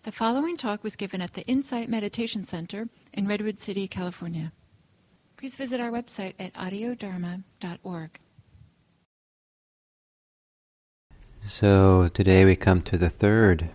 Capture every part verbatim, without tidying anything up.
The following talk was given at the Insight Meditation Center in Redwood City, California. Please visit our website at audio dharma dot org. So today we come to the third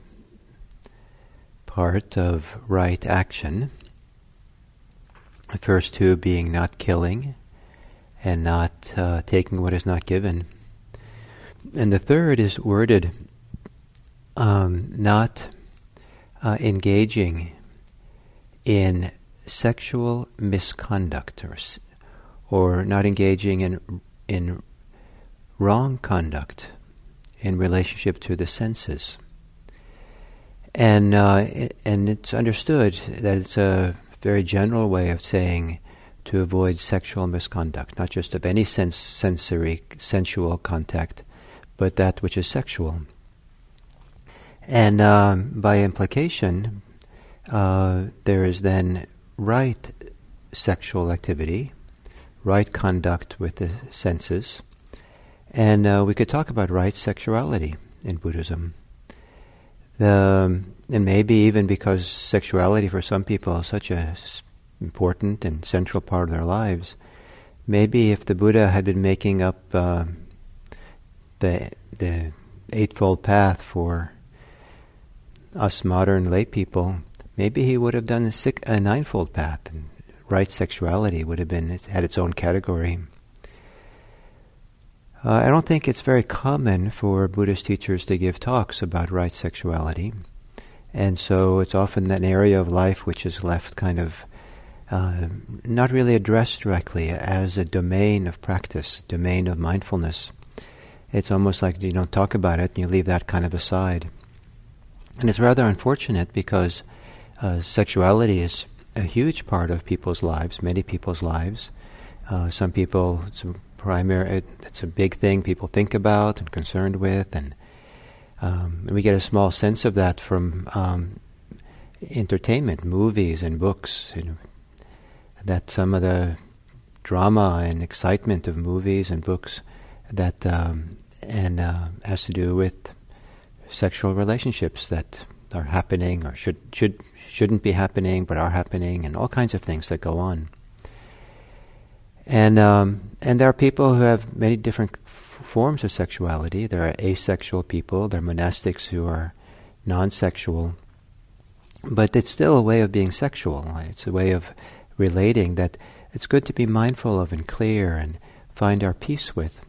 part of right action. The first two being not killing and not uh, taking what is not given. And the third is worded um, not uh, engaging in sexual misconduct or, or not engaging in in wrong conduct in relationship to the senses. And uh, and it's understood that it's a very general way of saying to avoid sexual misconduct, not just of any sense, sensory, sensual contact, but that which is sexual. And um, by implication, uh, there is then right sexual activity, right conduct with the senses, and uh, we could talk about right sexuality in Buddhism. The, and maybe even because sexuality for some people is such a s- important and central part of their lives, maybe if the Buddha had been making up uh, the the Eightfold Path for us modern lay people, maybe he would have done a, six, a Ninefold Path, and right sexuality would have been had its own category. Uh, I don't think it's very common for Buddhist teachers to give talks about right sexuality, and so it's often an area of life which is left kind of uh, not really addressed directly as a domain of practice, domain of mindfulness. It's almost like you don't talk about it and you leave that kind of aside. And it's rather unfortunate because uh, sexuality is a huge part of people's lives, many people's lives. Uh, some people, it's a primary, it's a big thing people think about and concerned with, and, um, and we get a small sense of that from um, entertainment, movies and books. You know, that some of the drama and excitement of movies and books that um, and uh, has to do with sexual relationships that are happening or should should shouldn't be happening but are happening, and all kinds of things that go on. And um, and there are people who have many different f- forms of sexuality. There are asexual people. There are monastics who are non-sexual, but it's still a way of being sexual. It's a way of relating that it's good to be mindful of and clear and find our peace with.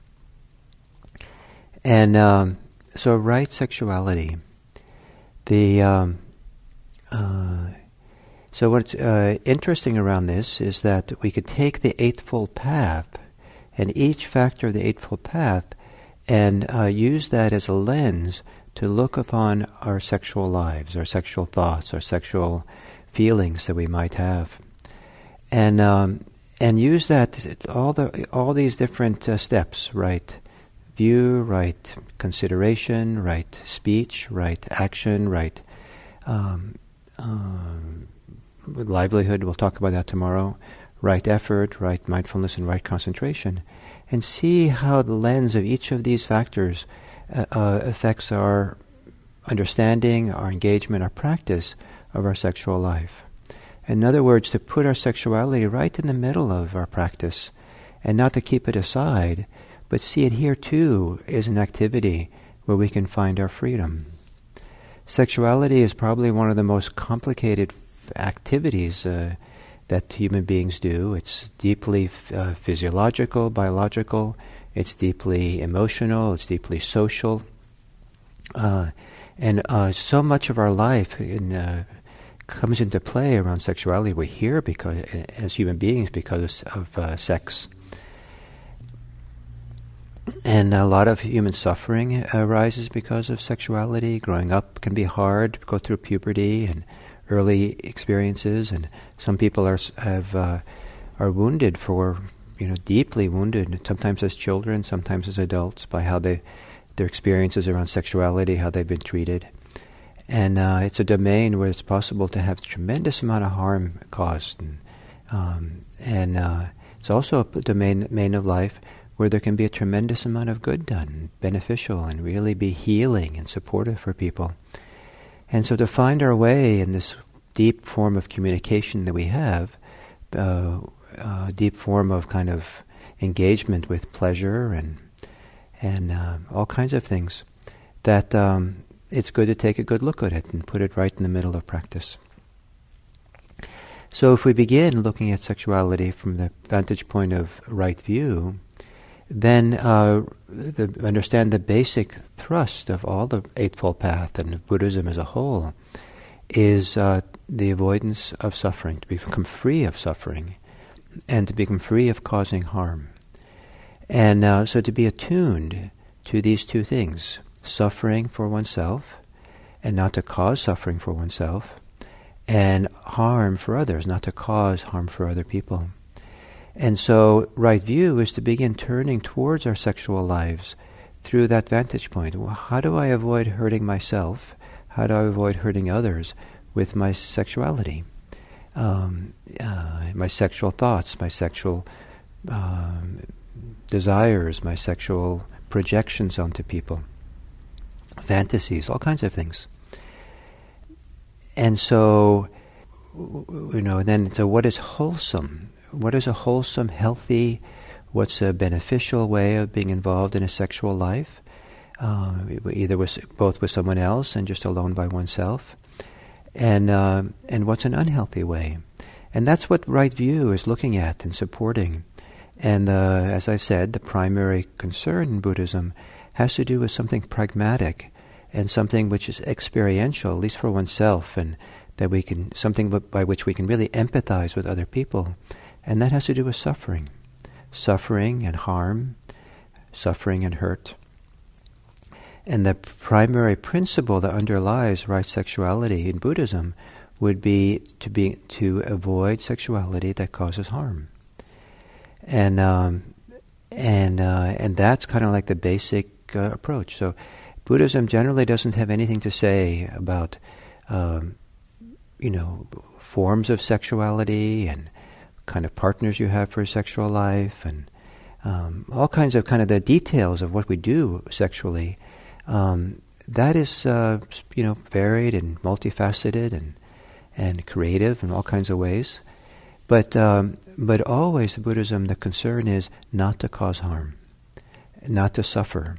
And um, so, right sexuality. The um, uh, so what's uh, interesting around this is that we could take the Eightfold Path and each factor of the Eightfold Path and uh, use that as a lens to look upon our sexual lives, our sexual thoughts, our sexual feelings that we might have, and um, and use that all the all these different uh, steps, right view, right consideration, right speech, right action, right um, um, livelihood, we'll talk about that tomorrow, right effort, right mindfulness, and right concentration, and see how the lens of each of these factors uh, uh, affects our understanding, our engagement, our practice of our sexual life. In other words, to put our sexuality right in the middle of our practice and not to keep it aside, but see it here too is an activity where we can find our freedom. Sexuality is probably one of the most complicated f- activities uh, that human beings do. It's deeply f- uh, physiological, biological, it's deeply emotional, it's deeply social. Uh, and uh, so much of our life in, uh, comes into play around sexuality. We're here because, as human beings because of uh, sex. And a lot of human suffering arises because of sexuality. Growing up can be hard, go through puberty and early experiences, and some people are have uh, are wounded for, you know, deeply wounded, sometimes as children, sometimes as adults, by how they their experiences around sexuality, how they've been treated. And uh, it's a domain where it's possible to have a tremendous amount of harm caused. And, um, and uh, it's also a domain, domain of life where there can be a tremendous amount of good done, beneficial, and really be healing and supportive for people. And so to find our way in this deep form of communication that we have, uh, uh, deep form of kind of engagement with pleasure and and uh, all kinds of things, that um, it's good to take a good look at it and put it right in the middle of practice. So if we begin looking at sexuality from the vantage point of right view, then uh, the, understand the basic thrust of all the Eightfold Path and of Buddhism as a whole is uh, the avoidance of suffering, to become free of suffering, and to become free of causing harm. And uh, so to be attuned to these two things, suffering for oneself, and not to cause suffering for oneself, and harm for others, not to cause harm for other people. And so right view is to begin turning towards our sexual lives through that vantage point. Well, how do I avoid hurting myself? How do I avoid hurting others with my sexuality? Um, uh, my sexual thoughts, my sexual um, desires, my sexual projections onto people, fantasies, all kinds of things. And so, you know, then, so what is wholesome? What is a wholesome, healthy, what's a beneficial way of being involved in a sexual life? Uh, either with, both with someone else and just alone by oneself. And uh, and what's an unhealthy way? And that's what right view is looking at and supporting. And uh, as I've said, the primary concern in Buddhism has to do with something pragmatic and something which is experiential, at least for oneself, and that we can, something by which we can really empathize with other people. And that has to do with suffering. Suffering and harm, suffering and hurt. And the primary principle that underlies right sexuality in Buddhism would be to be to avoid sexuality that causes harm. And um, and uh, and that's kind of like the basic uh, approach. So Buddhism generally doesn't have anything to say about um, you know forms of sexuality and kind of partners you have for a sexual life and um, all kinds of kind of the details of what we do sexually. Um, that is, uh, you know, varied and multifaceted and and creative in all kinds of ways. But um, but always in Buddhism, the concern is not to cause harm, not to suffer.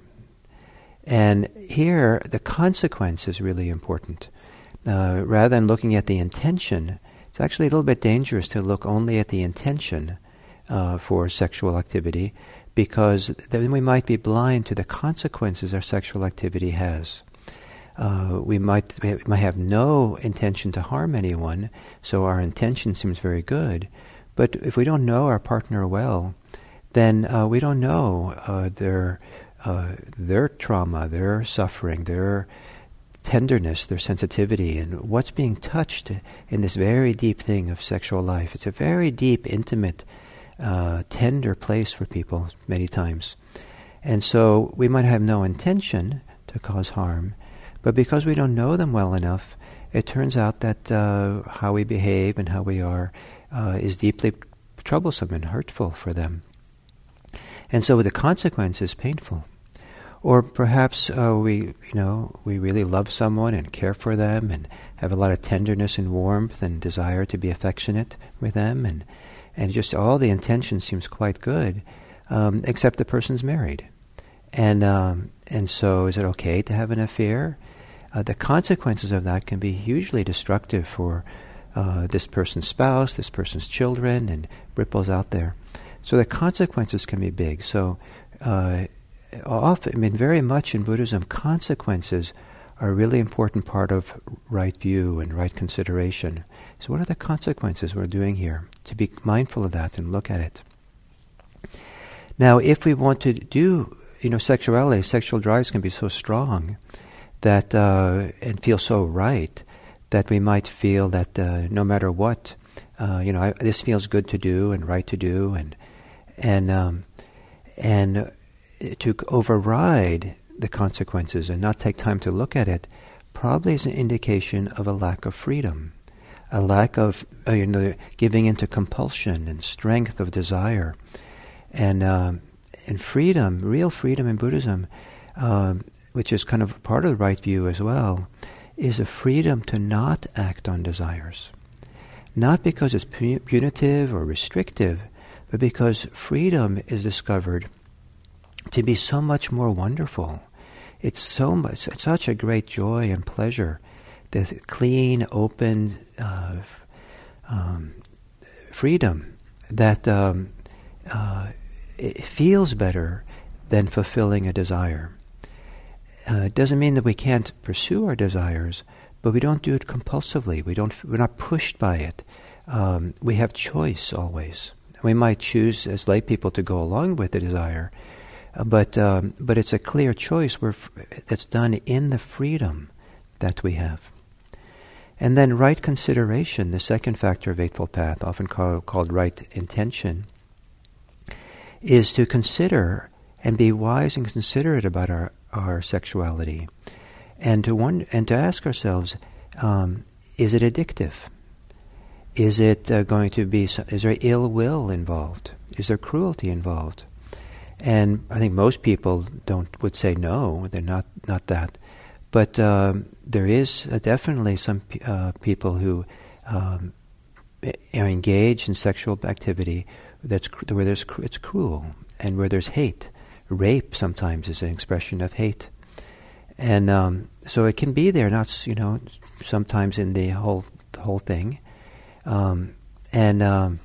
And here, the consequence is really important. Uh, rather than looking at the intention, it's actually a little bit dangerous to look only at the intention uh, for sexual activity, because then we might be blind to the consequences our sexual activity has. Uh, we might we might have no intention to harm anyone, so our intention seems very good. But if we don't know our partner well, then uh, we don't know uh, their uh, their trauma, their suffering, their tenderness, their sensitivity, and what's being touched in this very deep thing of sexual life. It's a very deep, intimate, Uh, tender place for people many times. And so we might have no intention to cause harm, but because we don't know them well enough, it turns out that uh, how we behave and how we are uh, is deeply troublesome and hurtful for them. And so the consequence is painful. Or perhaps uh, we, you know, we really love someone and care for them and have a lot of tenderness and warmth and desire to be affectionate with them, and And just all the intention seems quite good, um, except the person's married. And um, and so is it okay to have an affair? Uh, the consequences of that can be hugely destructive for uh, this person's spouse, this person's children, and ripples out there. So the consequences can be big. So uh, often, I mean, very much in Buddhism, consequences are a really important part of right view and right consideration. So what are the consequences we're doing here? To be mindful of that and look at it. Now, if we want to do, you know, sexuality, sexual drives can be so strong that, uh, and feel so right, that we might feel that uh, no matter what, uh, you know, I, this feels good to do and right to do, and and um, and to override the consequences and not take time to look at it, probably is an indication of a lack of freedom. A lack of uh, you know, giving into compulsion and strength of desire, and um, and freedom, real freedom in Buddhism, um, which is kind of part of the right view as well, is a freedom to not act on desires. Not because it's punitive or restrictive, but because freedom is discovered to be so much more wonderful. It's so much, it's such a great joy and pleasure. This clean, open uh, um, freedom that um, uh, it feels better than fulfilling a desire. Uh, it doesn't mean that we can't pursue our desires, but we don't do it compulsively. We don't. We're not pushed by it. Um, we have choice always. We might choose as lay people to go along with the desire, uh, but um, but it's a clear choice where f- that's done in the freedom that we have. And then right consideration, the second factor of Eightfold Path, often call, called right intention, is to consider and be wise and considerate about our, our sexuality, and to one, and to ask ourselves, um, is it addictive? Is it uh, going to be? Is there ill will involved? Is there cruelty involved? And I think most people don't would say no, they're not not that. But um, there is uh, definitely some uh, people who um, are engaged in sexual activity that's cr- where there's cr- it's cruel and where there's hate. Rape sometimes is an expression of hate, and um, so it can be there. Not you know sometimes in the whole the whole thing, um, and um,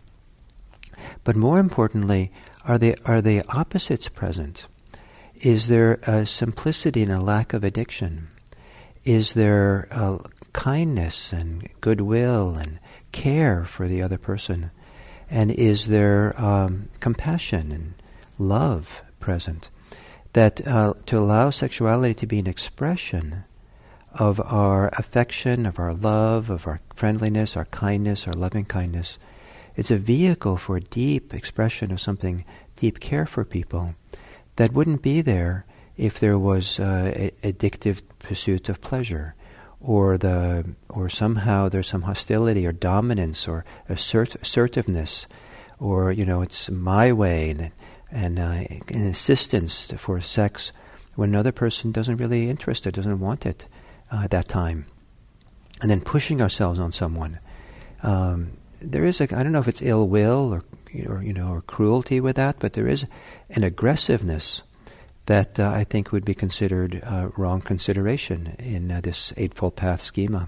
but more importantly, are the are the opposites present? Is there a simplicity and a lack of addiction? Is there uh, kindness and goodwill and care for the other person? And is there um, compassion and love present? That uh, to allow sexuality to be an expression of our affection, of our love, of our friendliness, our kindness, our loving kindness. It's a vehicle for a deep expression of something, deep care for people, that wouldn't be there if there was uh, a addictive pursuit of pleasure, or the or somehow there's some hostility or dominance or assert, assertiveness, or you know it's my way and and uh, an insistence for sex when another person doesn't really interested, doesn't want it uh, at that time, and then pushing ourselves on someone. Um, there is a I don't know if it's ill will or or you know or cruelty with that, but there is an aggressiveness that uh, I think would be considered uh, wrong consideration in uh, this Eightfold Path schema.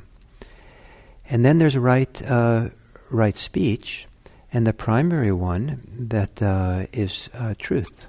And then there's right uh, right speech, and the primary one that uh, is uh, truth.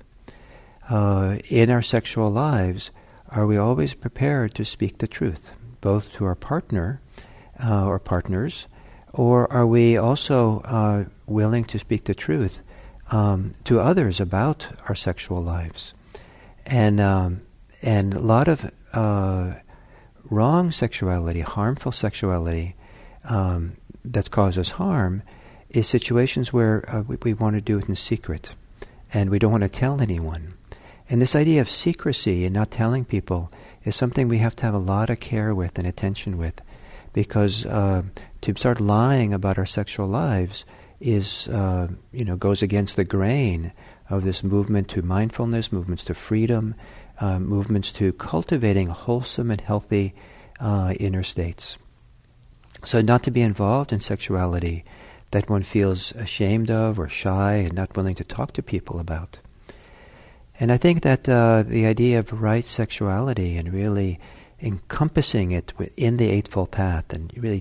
Uh, in our sexual lives, are we always prepared to speak the truth, both to our partner uh, or partners, or are we also uh, willing to speak the truth um, to others about our sexual lives? And um, and a lot of uh, wrong sexuality, harmful sexuality um, that causes harm is situations where uh, we, we want to do it in secret and we don't want to tell anyone. And this idea of secrecy and not telling people is something we have to have a lot of care with and attention with, because uh, to start lying about our sexual lives is, uh, you know, goes against the grain of this movement to mindfulness, movements to freedom, uh, movements to cultivating wholesome and healthy uh, inner states. So not to be involved in sexuality that one feels ashamed of or shy and not willing to talk to people about. And I think that uh, the idea of right sexuality and really encompassing it in the Eightfold Path and really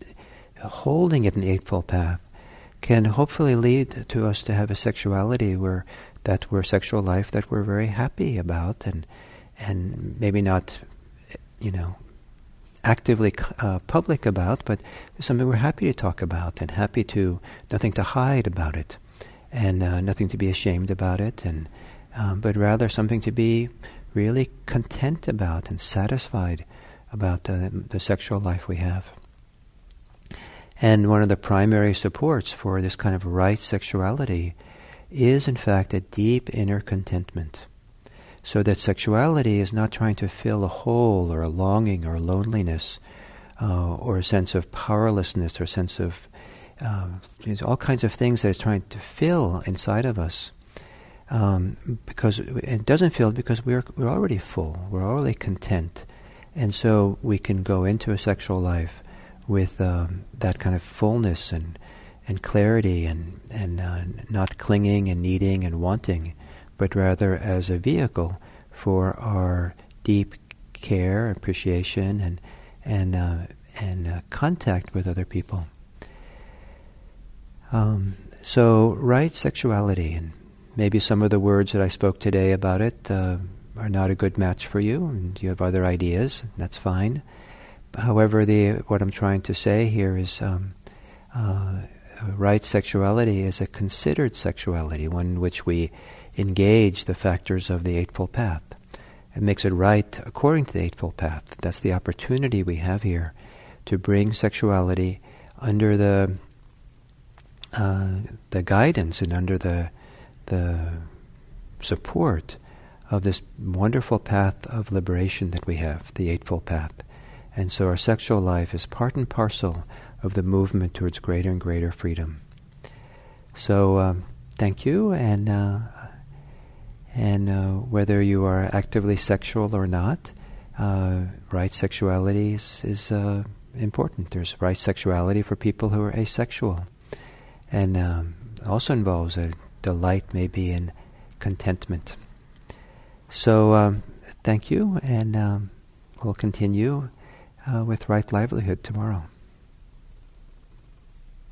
holding it in the Eightfold Path can hopefully lead to us to have a sexuality where that we're sexual life that we're very happy about and and maybe not, you know, actively uh, public about, but something we're happy to talk about and happy to, nothing to hide about it and uh, nothing to be ashamed about it, and um, but rather something to be really content about and satisfied about uh, the sexual life we have. And one of the primary supports for this kind of right sexuality is, in fact, a deep inner contentment. So that sexuality is not trying to fill a hole or a longing or a loneliness uh, or a sense of powerlessness or a sense of uh, all kinds of things that it's trying to fill inside of us. Um, because it doesn't fill because we're we're already full, we're already content, And so we can go into a sexual life with um, that kind of fullness and and clarity and, and uh, not clinging and needing and wanting, but rather as a vehicle for our deep care, appreciation, and and uh, and uh, contact with other people. Um, so, right sexuality, and maybe some of the words that I spoke today about it uh, are not a good match for you, and you have other ideas. That's fine. However, the what I'm trying to say here is um, uh, right sexuality is a considered sexuality, one in which we engage the factors of the Eightfold Path. It makes it right according to the Eightfold Path. That's the opportunity we have here to bring sexuality under the uh, the guidance and under the the support of this wonderful path of liberation that we have, the Eightfold Path. And so our sexual life is part and parcel of the movement towards greater and greater freedom. So um, thank you, and uh, and uh, whether you are actively sexual or not, uh, right sexuality is, is uh, important. There's right sexuality for people who are asexual, and um, also involves a delight maybe in contentment. So um, thank you, and um, we'll continue uh, with Right Livelihood tomorrow.